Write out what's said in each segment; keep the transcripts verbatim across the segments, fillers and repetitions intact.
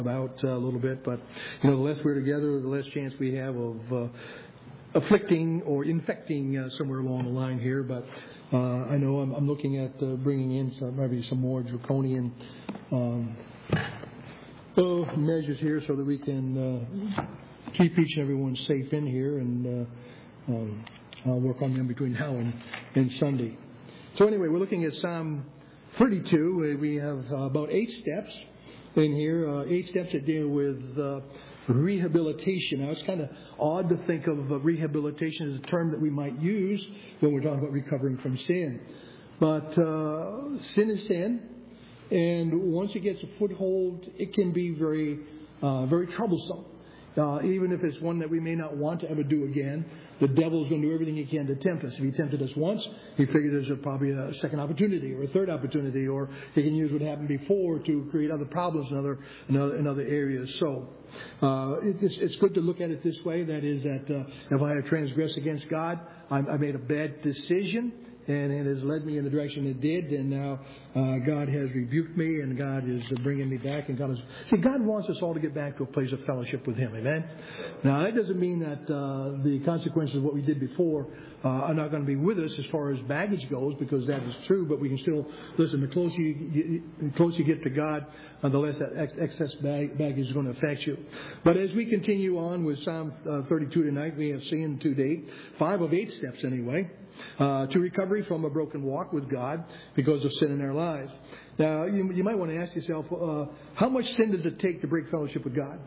about uh, a little bit, but you know, the less we're together, the less chance we have of uh, afflicting or infecting uh, somewhere along the line here. But uh, I know I'm, I'm looking at uh, bringing in some, maybe some more draconian um, uh, measures here so that we can uh, keep each and everyone safe in here, and uh, um, I'll work on them between now and, and Sunday. So anyway, we're looking at Psalm thirty-two. We have uh, about eight steps in here, uh, eight steps that deal with uh, rehabilitation. Now, it's kind of odd to think of uh, rehabilitation as a term that we might use when we're talking about recovering from sin. But uh, sin is sin, and once it gets a foothold, it can be very, uh, very troublesome. Uh, even if it's one that we may not want to ever do again, the devil's going to do everything he can to tempt us. If he tempted us once, he figured there's a, probably a second opportunity or a third opportunity, or he can use what happened before to create other problems in other in other, in other areas. So uh, it, it's, it's good to look at it this way. That is, that uh, if I have transgressed against God, I, I made a bad decision, and it has led me in the direction it did, and now uh, God has rebuked me, and God is bringing me back. And God is see, God wants us all to get back to a place of fellowship with Him. Amen. Now, that doesn't mean that uh, the consequences of what we did before uh, are not going to be with us as far as baggage goes, because that is true. But we can still listen. The closer you, the closer you get to God, uh, the less that ex- excess bag- baggage is going to affect you. But as we continue on with Psalm uh, thirty-two tonight, we have seen to date five of eight steps anyway. Uh, to recovery from a broken walk with God because of sin in our lives. Now, you, you might want to ask yourself, uh, how much sin does it take to break fellowship with God?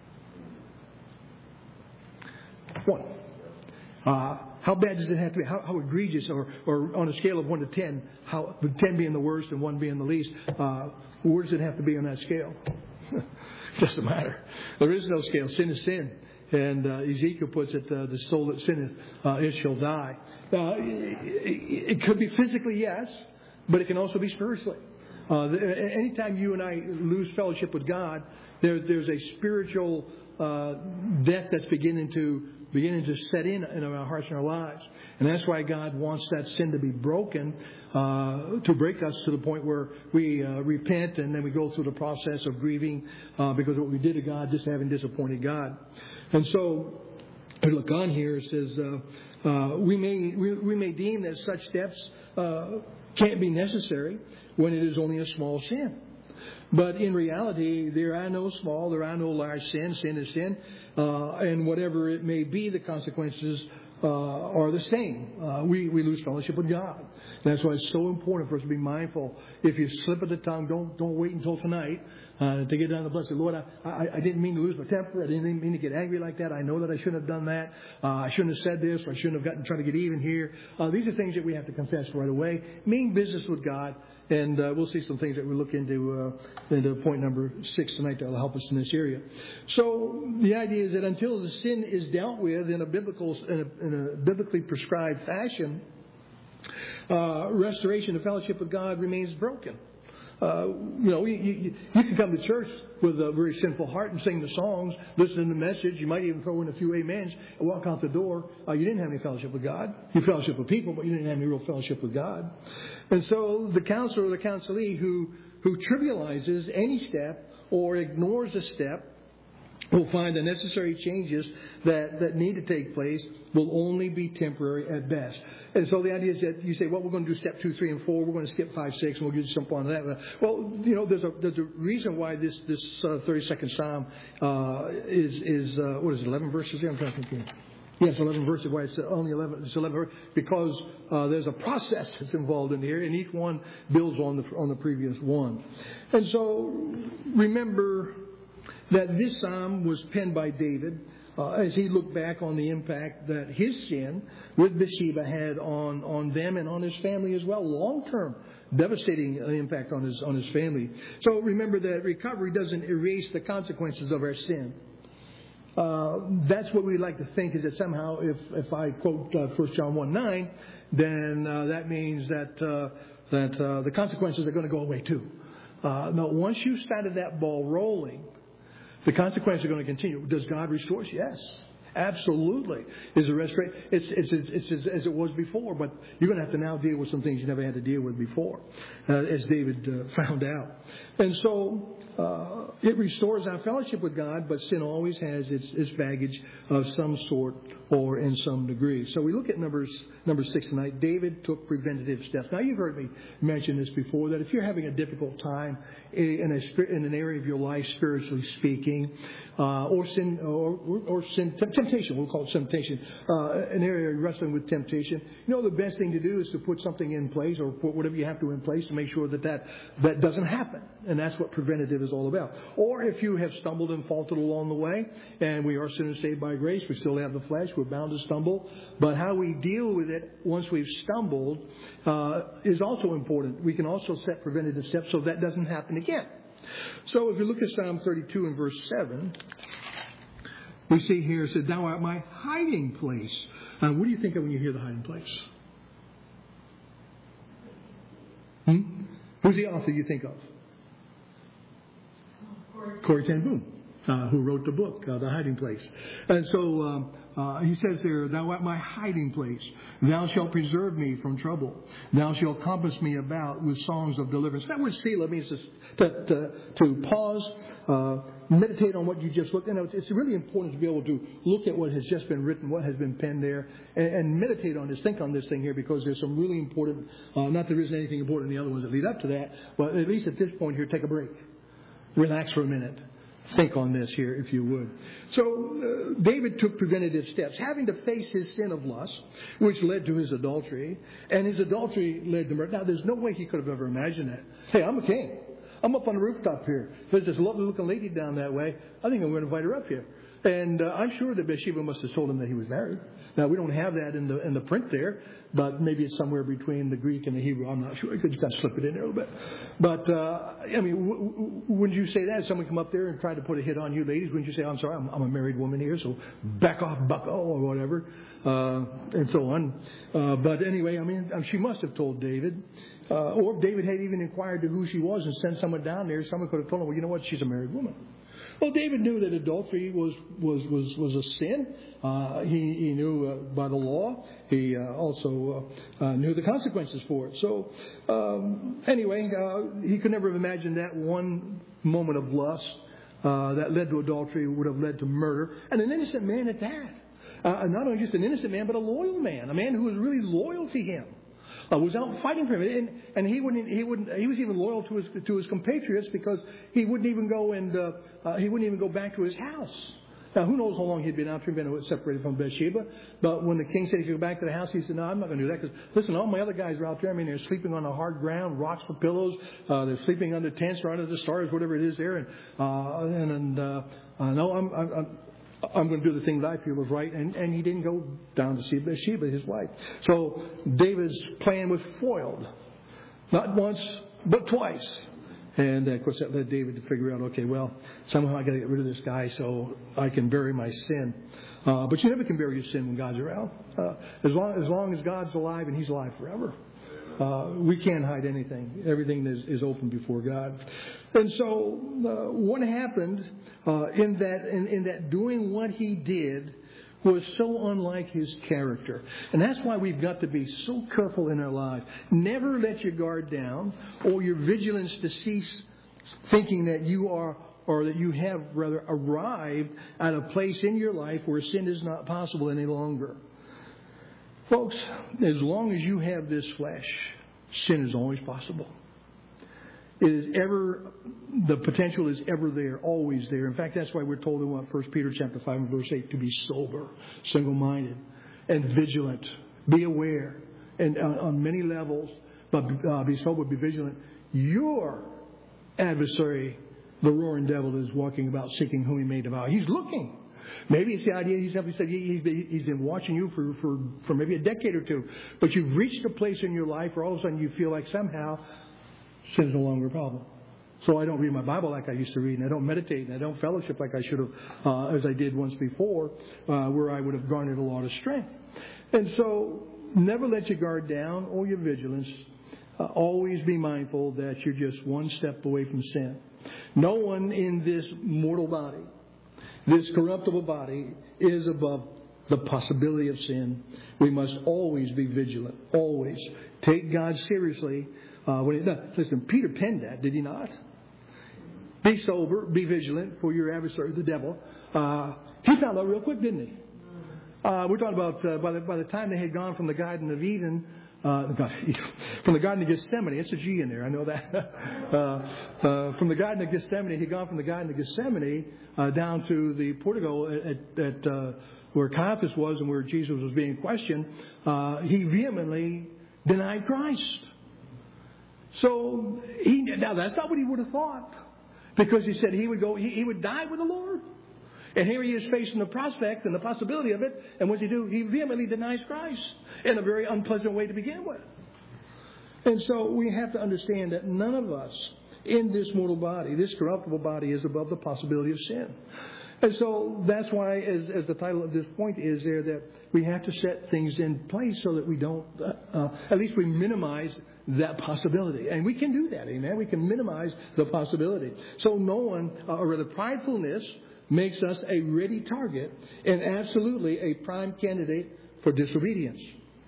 One. Uh, how bad does it have to be? How, how egregious, or, or on a scale of one to ten, how, with ten being the worst and one being the least, uh, where does it have to be on that scale? It doesn't matter. There is no scale. Sin is sin. And uh, Ezekiel puts it, uh, the soul that sinneth, uh, it shall die. Uh, it, it could be physically, yes, but it can also be spiritually. Uh, the, anytime you and I lose fellowship with God, there, there's a spiritual uh, death that's beginning to beginning to set in in our hearts and our lives. And that's why God wants that sin to be broken, uh, to break us to the point where we uh, repent, and then we go through the process of grieving uh, because of what we did to God, just having disappointed God. And so, we look on here, it says, uh, uh, we may we, we may deem that such steps uh, can't be necessary when it is only a small sin. But in reality, there are no small, there are no large sins. Sin is sin. Uh, and whatever it may be, the consequences uh, are the same. Uh, we, we lose fellowship with God. That's why it's so important for us to be mindful. If you slip of the tongue, don't don't wait until tonight uh, to get down the blood. Say, Lord, I, I, I didn't mean to lose my temper. I didn't mean to get angry like that. I know that I shouldn't have done that. Uh, I shouldn't have said this, or I shouldn't have gotten trying to get even here. Uh, these are things that we have to confess right away. Mean business with God. And uh, we'll see some things that we look into uh, into point number six tonight that will help us in this area. So the idea is that until the sin is dealt with in a biblical, in a, in a biblically prescribed fashion, uh, restoration of fellowship with God remains broken. Uh, you know, you, you, you can come to church with a very sinful heart and sing the songs, listen to the message. You might even throw in a few amens and walk out the door. Uh, you didn't have any fellowship with God. You fellowship with people, but you didn't have any real fellowship with God. And so the counselor or the counselee who, who trivializes any step or ignores a step will find the necessary changes that, that need to take place will only be temporary at best. And so the idea is that you say, well, we're going to do step two, three, and four. We're going to skip five, six, and we'll just jump on that. Well, you know, there's a there's a reason why this this uh, thirty-second Psalm uh, is is uh, what is it, eleven verses here? I'm trying to think here. Yes, eleven verses. Why it's only eleven? It's eleven verses because uh, there's a process that's involved in here, and each one builds on the on the previous one. And so remember that this psalm was penned by David uh, as he looked back on the impact that his sin with Bathsheba had on, on them and on his family as well, long-term, devastating impact on his on his family. So remember that recovery doesn't erase the consequences of our sin. Uh, that's what we like to think, is that somehow if, if I quote uh, First John one nine, then uh, that means that uh, that uh, the consequences are going to go away too. Uh, no, once you started that ball rolling, the consequences are going to continue. Does God restore us? Yes. Absolutely. Is a restoration. It's, it's, it's, it's as, as it was before, but you're going to have to now deal with some things you never had to deal with before, uh, as David uh, found out. And so uh, it restores our fellowship with God, but sin always has its, its baggage of some sort or in some degree. So we look at numbers, number six tonight. David took preventative steps. Now, you've heard me mention this before, that if you're having a difficult time in, a, in an area of your life, spiritually speaking, uh, or sin, or, or sin, temptation, we'll call it temptation, uh, an area you're wrestling with temptation, you know, the best thing to do is to put something in place, or put whatever you have to in place to make sure that that, that doesn't happen. And that's what preventative is all about. Or if you have stumbled and faltered along the way, and we are sinners saved by grace, we still have the flesh, we're bound to stumble. But how we deal with it once we've stumbled uh, is also important. We can also set preventative steps so that doesn't happen again. So if you look at Psalm thirty-two and verse seven, we see here, it said, "Thou art my hiding place." Uh, what do you think of when you hear the hiding place? Hmm? Who's the author you think of? Corrie ten Boom, uh, who wrote the book, uh, The Hiding Place. And so um, uh, he says there, "Thou art my hiding place. Thou shalt preserve me from trouble. Thou shalt compass me about with songs of deliverance." That word "Selah" means to, to, to, to pause, uh, meditate on what you just looked at. You know, it's really important to be able to look at what has just been written, what has been penned there, and, and meditate on this, think on this thing here, because there's some really important, uh, not that there isn't anything important in the other ones that lead up to that, but at least at this point here, take a break. Relax for a minute. Think on this here, if you would. So, uh, David took preventative steps, having to face his sin of lust, which led to his adultery, and his adultery led to murder. Now, there's no way he could have ever imagined that. Hey, I'm a king. I'm up on the rooftop here. There's this lovely-looking lady down that way. I think I'm going to invite her up here. And uh, I'm sure that Bathsheba must have told him that he was married. Now, we don't have that in the in the print there, but maybe it's somewhere between the Greek and the Hebrew. I'm not sure. You could just kind of slip it in there a little bit. But, uh, I mean, w- w- wouldn't you say that? Someone come up there and try to put a hit on you, ladies, wouldn't you say, "I'm sorry, I'm, I'm a married woman here, so back off, bucko," or whatever, uh, and so on. Uh, but anyway, I mean, she must have told David. Uh, or if David had even inquired to who she was and sent someone down there, someone could have told him, "Well, you know what? She's a married woman." Well, David knew that adultery was was was, was a sin. Uh, he, he knew uh, by the law. He uh, also uh, uh, knew the consequences for it. So um, anyway, uh, he could never have imagined that one moment of lust uh, that led to adultery would have led to murder, and an innocent man at that. Uh, not only just an innocent man, but a loyal man, a man who was really loyal to him. Uh, was out fighting for him, and, and he wouldn't. He wouldn't. He was even loyal to his to his compatriots, because he wouldn't even go and uh, uh, he wouldn't even go back to his house. Now, who knows how long he'd been out there, been separated from Bathsheba? But when the king said he could go back to the house, he said, "No, I'm not going to do that, because listen, all my other guys are out there. I mean, they're sleeping on the hard ground, rocks for pillows. Uh, they're sleeping under tents or under the stars, whatever it is there. And uh, and, and uh, uh, no, I'm." I'm, I'm I'm going to do the thing that I feel is right." And, and he didn't go down to see Bathsheba, his wife. So David's plan was foiled. Not once, but twice. And, uh, of course, that led David to figure out, okay, well, somehow I got to get rid of this guy so I can bury my sin. Uh, but you never can bury your sin when God's around. Uh, as long as long as God's alive, and He's alive forever. Uh, we can't hide anything. Everything is, is open before God. And so uh, what happened uh, in that in, in that doing what he did was so unlike his character. And that's why we've got to be so careful in our lives. Never let your guard down or your vigilance to cease, thinking that you are, or that you have rather arrived at a place in your life where sin is not possible any longer. Folks, as long as you have this flesh, sin is always possible. It is ever, the potential is ever there, always there. In fact, that's why we're told in what First Peter chapter five and verse eight to be sober, single-minded, and vigilant. Be aware, and on, on many levels, but uh, be sober, be vigilant. Your adversary, the roaring devil, is walking about seeking whom he may devour. He's looking. Maybe it's the idea he's, he said he's been, he's been watching you for, for, for maybe a decade or two. But you've reached a place in your life where all of a sudden you feel like somehow sin is no longer a problem. So I don't read my Bible like I used to read, and I don't meditate, and I don't fellowship like I should have, uh, as I did once before, uh, where I would have garnered a lot of strength. And so never let your guard down or your vigilance. Uh, always be mindful that you're just one step away from sin. No one in this mortal body this corruptible body is above the possibility of sin. We must always be vigilant. Always. Take God seriously. Uh, when it, no, listen, Peter penned that, did he not? Be sober, be vigilant for your adversary, the devil. Uh, he found out real quick, didn't he? Uh, we're talking about uh, by, the, by the time they had gone from the Garden of Eden, uh, from the Garden of Gethsemane, it's a G in there, I know that. uh, uh, from the Garden of Gethsemane, he'd gone from the Garden of Gethsemane uh, down to the portico at, at uh, where Caiaphas was and where Jesus was being questioned. Uh, he vehemently denied Christ. So he, now that's not what he would have thought, because he said he would go, he, he would die with the Lord. And here he is facing the prospect and the possibility of it. And what does he do? He vehemently denies Christ in a very unpleasant way to begin with. And so we have to understand that none of us in this mortal body, this corruptible body, is above the possibility of sin. And so that's why, as, as the title of this point is there, that we have to set things in place so that we don't, uh, uh, at least we minimize that possibility. And we can do that, amen? We can minimize the possibility. So no one, uh, or rather pridefulness, makes us a ready target and absolutely a prime candidate for disobedience.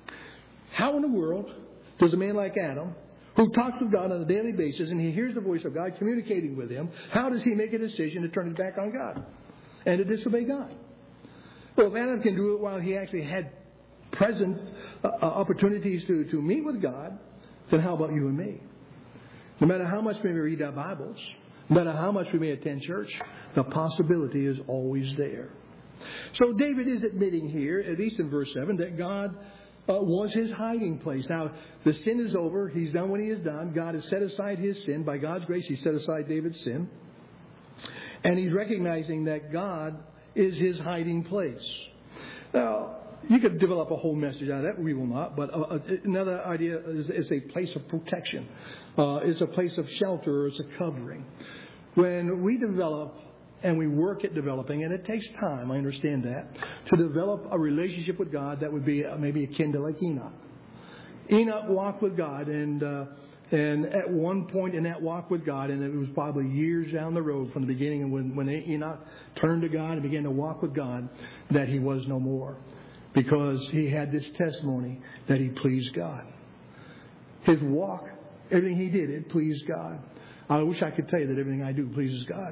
How in the world does a man like Adam, who talks with God on a daily basis and he hears the voice of God communicating with him, how does he make a decision to turn his back on God and to disobey God? Well, if Adam can do it while he actually had present uh, opportunities to, to meet with God, then how about you and me? No matter how much we may read our Bibles, no matter how much we may attend church, the possibility is always there. So David is admitting here, at least in verse seven, that God uh, was his hiding place. Now, the sin is over. He's done what he has done. God has set aside his sin. By God's grace, he set aside David's sin. And he's recognizing that God is his hiding place. Now, you could develop a whole message out of that. We will not. But uh, another idea is, is a place of protection. Uh, it's a place of shelter, or it's a covering. When we develop, and we work at developing, and it takes time, I understand that, to develop a relationship with God that would be maybe akin to like Enoch. Enoch walked with God, and uh, and at one point in that walk with God, and it was probably years down the road from the beginning, and when, when Enoch turned to God and began to walk with God, that he was no more. Because he had this testimony that he pleased God. His walk, everything he did, it pleased God. I wish I could tell you that everything I do pleases God.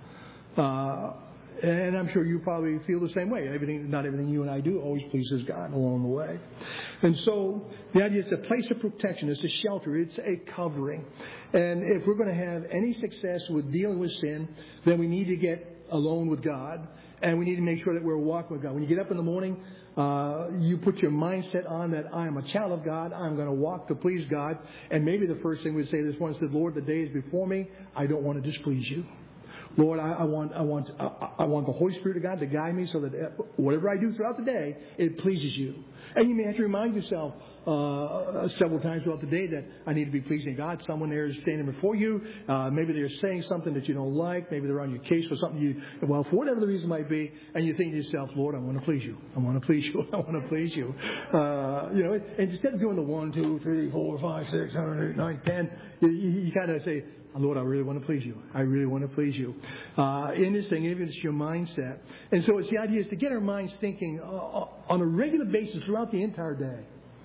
Uh, and I'm sure you probably feel the same way. Everything, not everything you and I do always pleases God along the way. And so the idea is a place of protection. It's a shelter. It's a covering. And if we're going to have any success with dealing with sin, then we need to get alone with God. And we need to make sure that we're walking with God. When you get up in the morning, uh, you put your mindset on that I am a child of God. I'm going to walk to please God. And maybe the first thing we'd say this one is, Lord, the day is before me. I don't want to displease you. Lord, I, I want I want I, I want the Holy Spirit of God to guide me so that whatever I do throughout the day, it pleases you. And you may have to remind yourself uh, several times throughout the day that I need to be pleasing God. Someone there is standing before you. Uh, maybe they're saying something that you don't like. Maybe they're on your case for something you, well, for whatever the reason might be. And you think to yourself, Lord, I want to please you. I want to please you. I want to please you. Uh, you know, and instead of doing the one, two, three, four, five, six, seven, eight, nine, ten, you, you, you kind of say, Lord, I really want to please you. I really want to please you. Uh, in this thing, even if it's your mindset. And so it's the idea is to get our minds thinking uh, on a regular basis throughout the entire day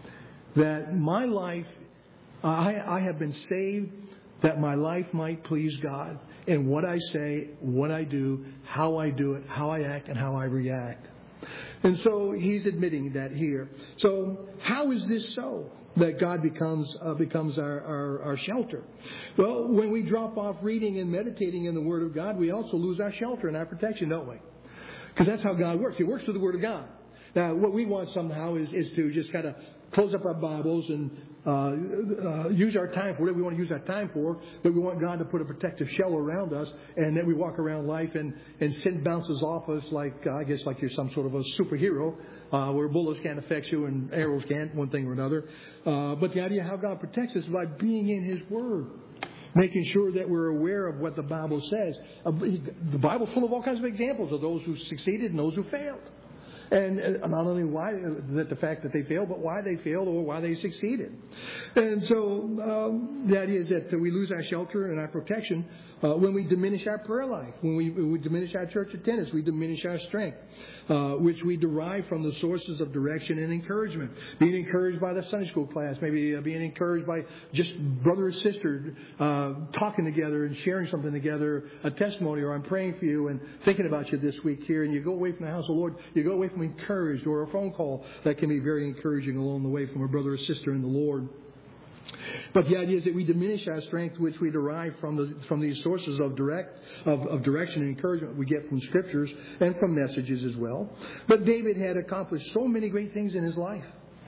that my life, uh, I, I have been saved that my life might please God in what I say, what I do, how I do it, how I act, and how I react. And so he's admitting that here. So how is this so? That God becomes uh, becomes our, our, our shelter. Well, when we drop off reading and meditating in the Word of God, we also lose our shelter and our protection, don't we? Because that's how God works. He works through the Word of God. Now, what we want somehow is, is to just kind of close up our Bibles and uh, uh, use our time for whatever we want to use our time for, but we want God to put a protective shell around us, and then we walk around life and, and sin bounces off us like, uh, I guess like you're some sort of a superhero, uh, where bullets can't affect you and arrows can't, one thing or another. Uh, but the idea of how God protects us is by being in His Word. Making sure that we're aware of what the Bible says. Uh, the Bible's full of all kinds of examples of those who succeeded and those who failed. And not only why, that the fact that they failed, but why they failed or why they succeeded. And so um, the idea is that we lose our shelter and our protection Uh, when we diminish our prayer life, when we, when we diminish our church attendance, we diminish our strength, uh, which we derive from the sources of direction and encouragement. Being encouraged by the Sunday school class, maybe uh, being encouraged by just brother or sister uh, talking together and sharing something together, a testimony, or I'm praying for you and thinking about you this week here, and you go away from the house of the Lord, you go away from encouraged, or a phone call that can be very encouraging along the way from a brother or sister in the Lord. But the idea is that we diminish our strength, which we derive from the from these sources of direct of, of direction and encouragement we get from Scriptures and from messages as well. But David had accomplished so many great things in his life.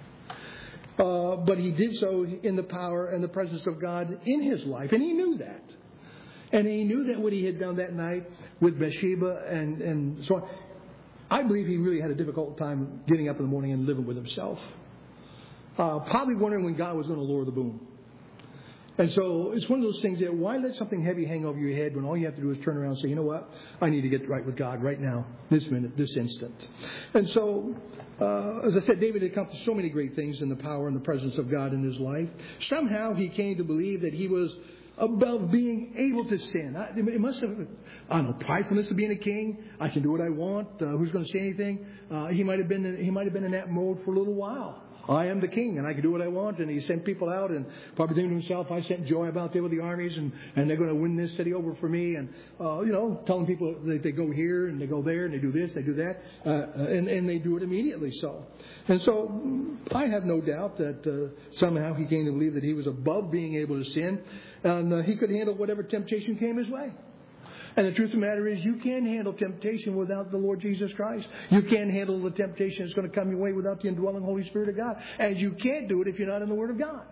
Uh, but he did so in the power and the presence of God in his life. And he knew that. And he knew that what he had done that night with Bathsheba and, and so on. I believe he really had a difficult time getting up in the morning and living with himself. Uh, probably wondering when God was going to lower the boom. And so it's one of those things that why let something heavy hang over your head when all you have to do is turn around and say, you know what, I need to get right with God right now, this minute, this instant. And so, uh, as I said, David had accomplished so many great things in the power and the presence of God in his life. Somehow he came to believe that he was above being able to sin. I, it must have, I don't know, pridefulness of being a king. I can do what I want. Uh, who's going to say anything? Uh, he might have been, he might have been in that mode for a little while. I am the king, and I can do what I want. And he sent people out, and probably thinking to himself, I sent Joab out there with the armies, and, and they're going to win this city over for me. And, uh, you know, telling people that they go here, and they go there, and they do this, they do that. Uh, and, and they do it immediately so. And so I have no doubt that uh, somehow he came to believe that he was above being able to sin, and uh, he could handle whatever temptation came his way. And the truth of the matter is, you can't handle temptation without the Lord Jesus Christ. You can't handle the temptation that's going to come your way without the indwelling Holy Spirit of God. And you can't do it if you're not in the Word of God.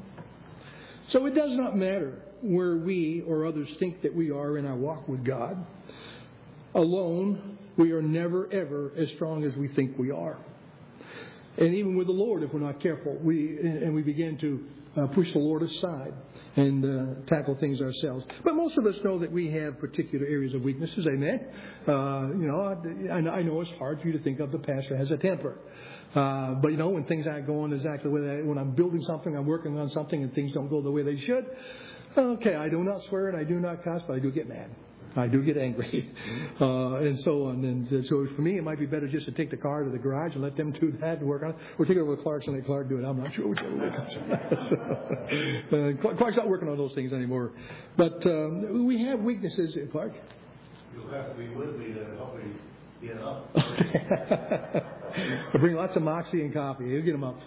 So it does not matter where we or others think that we are in our walk with God. Alone, we are never, ever as strong as we think we are. And even with the Lord, if we're not careful, we and we begin to uh, push the Lord aside and uh, tackle things ourselves. But most of us know that we have particular areas of weaknesses, amen? Uh, you know, I, I know it's hard for you to think of the pastor has a temper. Uh, but, you know, when things aren't going exactly the way, when I'm building something, I'm working on something, and things don't go the way they should, okay, I do not swear and I do not cuss, but I do get mad. I do get angry, uh, and so on. And so for me, it might be better just to take the car to the garage and let them do that and work on it. Or take it over to Clark's and let Clark do it. I'm not sure which way it comes. so, uh, Clark's not working on those things anymore. But um, we have weaknesses, Clark. You'll have to be with me to help me get up. I bring lots of moxie and coffee. You'll get them up.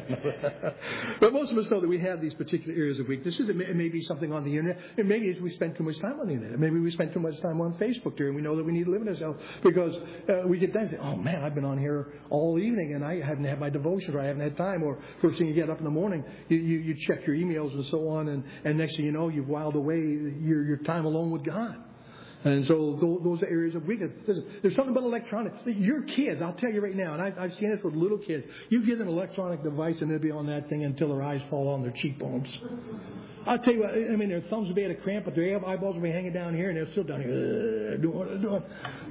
But most of us know that we have these particular areas of weaknesses. It may, it may be something on the internet. It may be we spend too much time on the internet. Maybe we spend too much time on Facebook here, and we know that we need to live in ourselves because uh, we get done and say, oh, man, I've been on here all evening, and I haven't had my devotions, or I haven't had time. Or first thing you get up in the morning, you, you, you check your emails and so on, and, and next thing you know, you've whiled away your, your time alone with God. And so those are areas of weakness. Listen, there's something about electronics. Your kids, I'll tell you right now, and I've, I've seen this with little kids. You give them an electronic device and they'll be on that thing until their eyes fall on their cheekbones. I'll tell you what, I mean, their thumbs will be at a cramp, but their eyeballs will be hanging down here, and they're still down here, uh, doing, doing.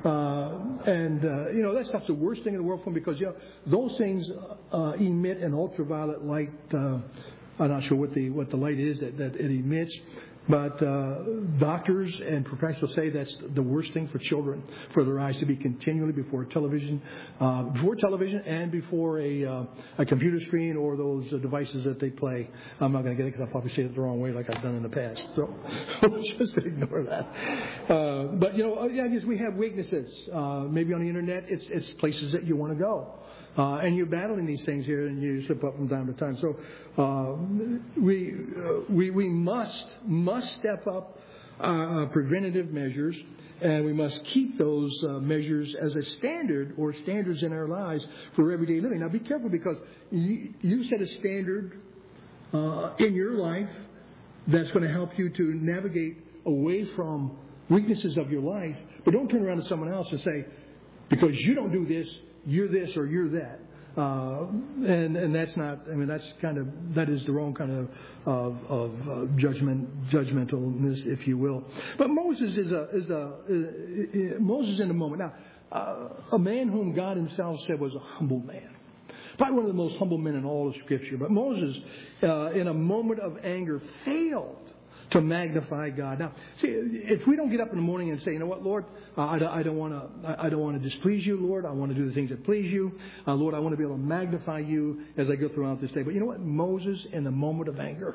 Uh, and, uh, you know, that stuff's the worst thing in the world for them because, you know, those things uh, emit an ultraviolet light. Uh, I'm not sure what the what the light is that, that it emits. But uh, doctors and professionals say that's the worst thing for children, for their eyes to be continually before television, uh, before television and before a uh, a computer screen or those uh, devices that they play. I'm not going to get it because I'll probably say it the wrong way like I've done in the past. So just ignore that. Uh, but, you know, yeah, I guess we have weaknesses. Uh, maybe on the Internet, it's, it's places that you want to go. Uh, and you're battling these things here, and you slip up from time to time. So uh, we uh, we we must must step up uh, preventative measures, and we must keep those uh, measures as a standard or standards in our lives for everyday living. Now, be careful because you, you set a standard uh, in your life that's going to help you to navigate away from weaknesses of your life. But don't turn around to someone else and say, because you don't do this, you're this or you're that. Uh, and, and that's not, I mean, that's kind of, that is the wrong kind of, of, of uh, judgment, judgmentalness, if you will. But Moses is a, is a, uh, Moses in a moment. Now, uh, a man whom God himself said was a humble man. Probably one of the most humble men in all of Scripture. But Moses, uh, in a moment of anger, failed to magnify God. Now, see, if we don't get up in the morning and say, you know what, Lord, uh, I don't want to, I don't want to displease you, Lord. I want to do the things that please you, uh, Lord. I want to be able to magnify you as I go throughout this day. But you know what, Moses, in the moment of anger,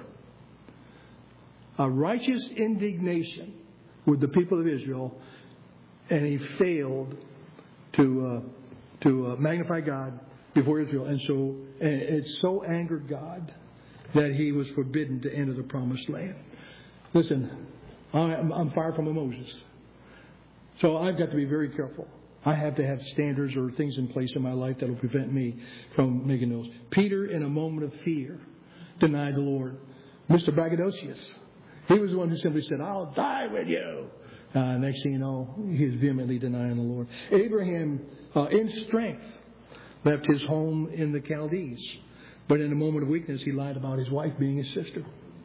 a righteous indignation with the people of Israel, and he failed to uh, to uh, magnify God before Israel, and so and it so angered God that he was forbidden to enter the promised land. Listen, I'm, I'm far from a Moses. So I've got to be very careful. I have to have standards or things in place in my life that will prevent me from making those. Peter, in a moment of fear, denied the Lord. Mister Braggadocious, he was the one who simply said, I'll die with you. Uh, next thing you know, he's vehemently denying the Lord. Abraham, uh, in strength, left his home in the Chaldees. But in a moment of weakness, he lied about his wife being his sister.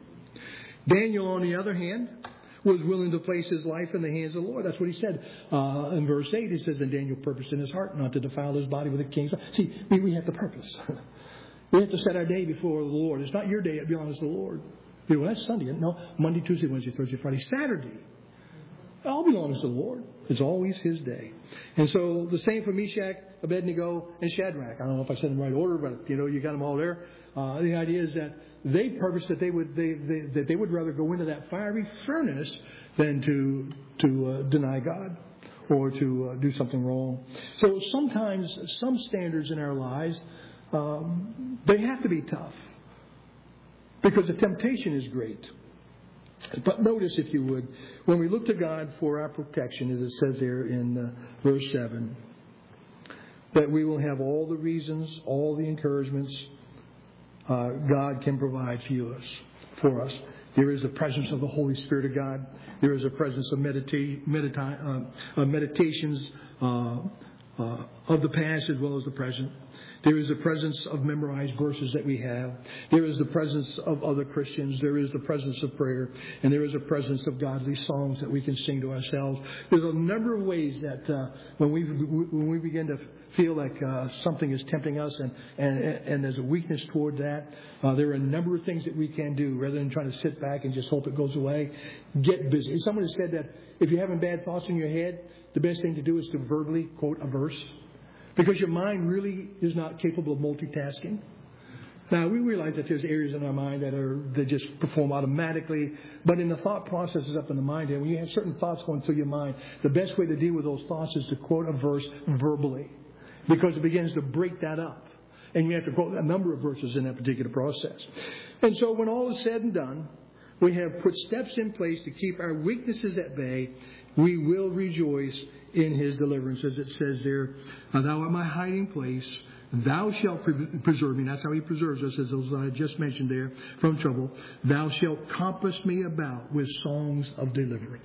Daniel, on the other hand, was willing to place his life in the hands of the Lord. That's what he said uh, in verse eight. He says, and Daniel purposed in his heart not to defile his body with the king's. See, we, we have to purpose. We have to set our day before the Lord. It's not your day, it belongs to the Lord. You know, that's Sunday. No, Monday, Tuesday, Wednesday, Thursday, Friday, Saturday. It all belongs to the Lord. It's always His day. And so the same for Meshach, Abednego, and Shadrach. I don't know if I said them in the right order, but you know, you got them all there. Uh, the idea is that they purposed that they would they, they that they would rather go into that fiery furnace than to to uh, deny God or to uh, do something wrong. So sometimes some standards in our lives um, they have to be tough because the temptation is great. But notice, if you would, when we look to God for our protection, as it says there in uh, verse seven, that we will have all the reasons, all the encouragements uh, God can provide for us. For us, there is the presence of the Holy Spirit of God. There is a presence of medita- medita- uh, uh, meditations uh, uh, of the past as well as the present. There is the presence of memorized verses that we have. There is the presence of other Christians. There is the presence of prayer. And there is a presence of godly songs that we can sing to ourselves. There's a number of ways that uh, when we when we begin to feel like uh, something is tempting us and, and, and there's a weakness toward that, uh, there are a number of things that we can do rather than trying to sit back and just hope it goes away. Get busy. Someone has said that if you're having bad thoughts in your head, the best thing to do is to verbally quote a verse. Because your mind really is not capable of multitasking. Now, we realize that there's areas in our mind that are that just perform automatically. But in the thought processes up in the mind, and when you have certain thoughts going through your mind, the best way to deal with those thoughts is to quote a verse verbally. Because it begins to break that up. And you have to quote a number of verses in that particular process. And so when all is said and done, we have put steps in place to keep our weaknesses at bay. We will rejoice in His deliverance, as it says there, thou art my hiding place, thou shalt pre- preserve me. That's how He preserves us, as I just mentioned there, from trouble. Thou shalt compass me about with songs of deliverance.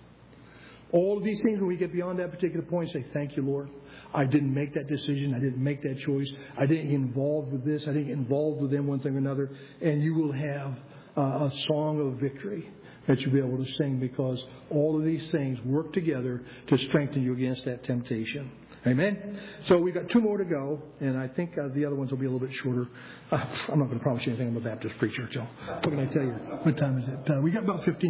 All of these things, when we get beyond that particular point, say, thank you, Lord. I didn't make that decision. I didn't make that choice. I didn't get involved with this. I didn't get involved with them, one thing or another. And you will have uh, a song of victory that you'll be able to sing, because all of these things work together to strengthen you against that temptation. Amen? So we've got two more to go, and I think uh, the other ones will be a little bit shorter. Uh, I'm not going to promise you anything. I'm a Baptist preacher, so what can I tell you? What time is it? Uh, we got about fifteen